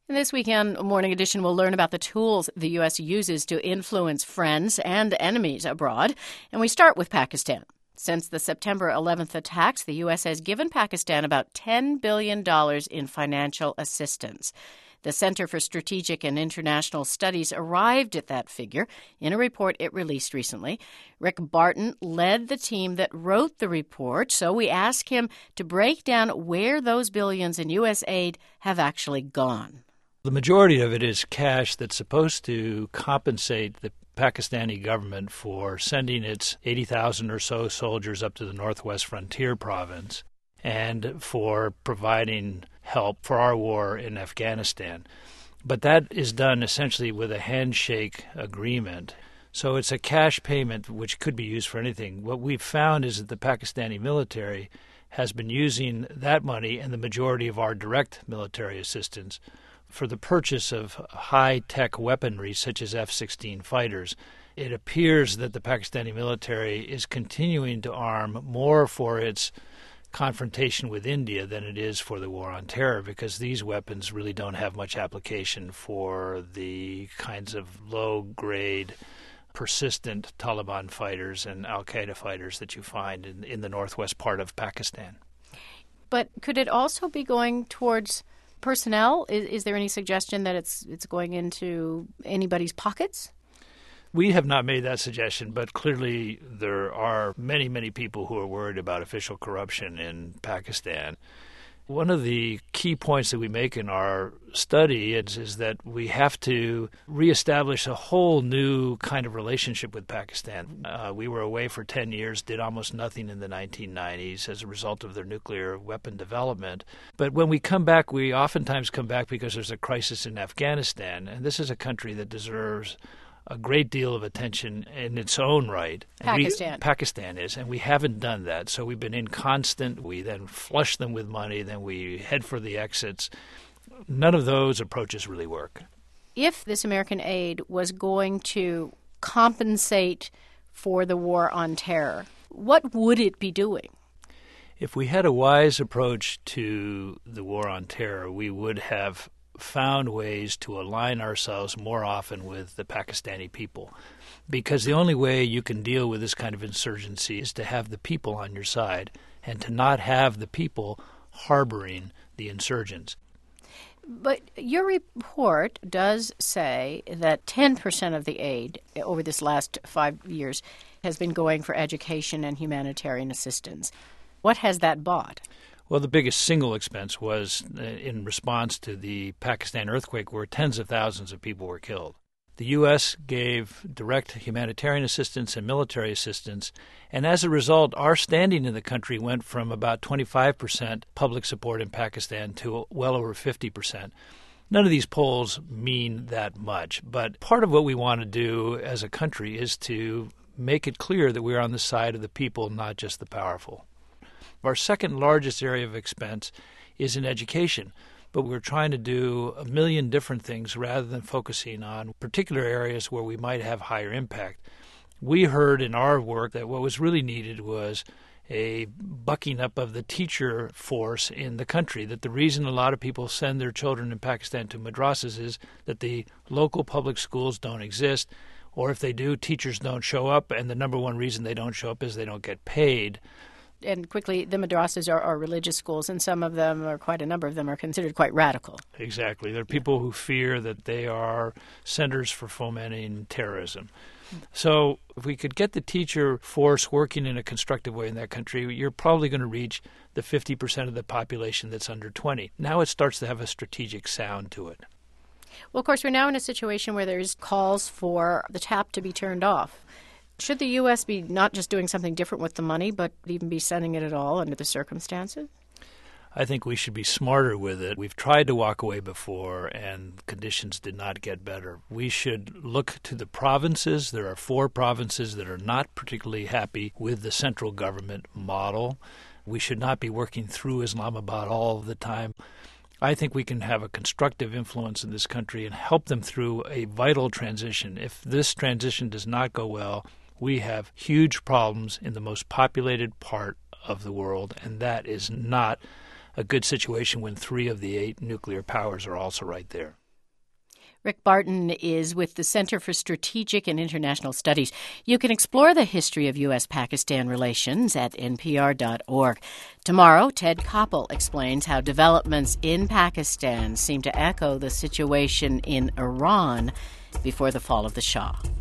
And this weekend, Morning Edition will learn about the tools the U.S. uses to influence friends and enemies abroad. And we start with Pakistan. Since the September 11th attacks, the U.S. has given Pakistan about $10 billion in financial assistance. The Center for Strategic and International Studies arrived at that figure in a report it released recently. Rick Barton led the team that wrote the report, so we asked him to break down where those billions in U.S. aid have actually gone. The majority of it is cash that's supposed to compensate the Pakistani government for sending its 80,000 or so soldiers up to the Northwest Frontier province and for providing help for our war in Afghanistan. But that is done essentially with a handshake agreement. So it's a cash payment which could be used for anything. What we've found is that the Pakistani military has been using that money and the majority of our direct military assistance for the purchase of high-tech weaponry such as F-16 fighters. It appears that the Pakistani military is continuing to arm more for its confrontation with India than it is for the war on terror, because these weapons really don't have much application for the kinds of low-grade, persistent Taliban fighters and al-Qaeda fighters that you find in the northwest part of Pakistan. But could it also be going towards personnel? Is there any suggestion that it's going into anybody's pockets? We have not made that suggestion, but clearly there are many, many people who are worried about official corruption in Pakistan. One of the key points that we make in our study is that we have to reestablish a whole new kind of relationship with Pakistan. We were away for 10 years, did almost nothing in the 1990s as a result of their nuclear weapon development. But when we come back, we oftentimes come back because there's a crisis in Afghanistan, and this is a country that deserves a great deal of attention in its own right. Pakistan is, and we haven't done that. So we've been inconstant. We then flush them with money, then we head for the exits. None of those approaches really work. If this American aid was going to compensate for the war on terror, what would it be doing? If we had a wise approach to the war on terror, we would have found ways to align ourselves more often with the Pakistani people, because the only way you can deal with this kind of insurgency is to have the people on your side and to not have the people harboring the insurgents. But your report does say that 10% of the aid over this last 5 years has been going for education and humanitarian assistance. What has that bought? Well, the biggest single expense was in response to the Pakistan earthquake, where tens of thousands of people were killed. The U.S. gave direct humanitarian assistance and military assistance, and as a result, our standing in the country went from about 25% public support in Pakistan to well over 50%. None of these polls mean that much, but part of what we want to do as a country is to make it clear that we're on the side of the people, not just the powerful. Our second largest area of expense is in education, but we're trying to do a million different things rather than focusing on particular areas where we might have higher impact. We heard in our work that what was really needed was a bucking up of the teacher force in the country, that the reason a lot of people send their children in Pakistan to madrasas is that the local public schools don't exist, or if they do, teachers don't show up, and the number one reason they don't show up is they don't get paid. And quickly, the madrasas are religious schools, and some of them, or quite a number of them, are considered quite radical. Exactly. There are people who fear that they are centers for fomenting terrorism. So if we could get the teacher force working in a constructive way in that country, you're probably going to reach the 50% of the population that's under 20. Now it starts to have a strategic sound to it. Well, of course, we're now in a situation where there's calls for the tap to be turned off. Should the U.S. be not just doing something different with the money, but even be sending it at all under the circumstances? I think we should be smarter with it. We've tried to walk away before, and conditions did not get better. We should look to the provinces. There are 4 provinces that are not particularly happy with the central government model. We should not be working through Islamabad all the time. I think we can have a constructive influence in this country and help them through a vital transition. If this transition does not go well, we have huge problems in the most populated part of the world, and that is not a good situation when 3 of the 8 nuclear powers are also right there. Rick Barton is with the Center for Strategic and International Studies. You can explore the history of U.S.-Pakistan relations at npr.org. Tomorrow, Ted Koppel explains how developments in Pakistan seem to echo the situation in Iran before the fall of the Shah.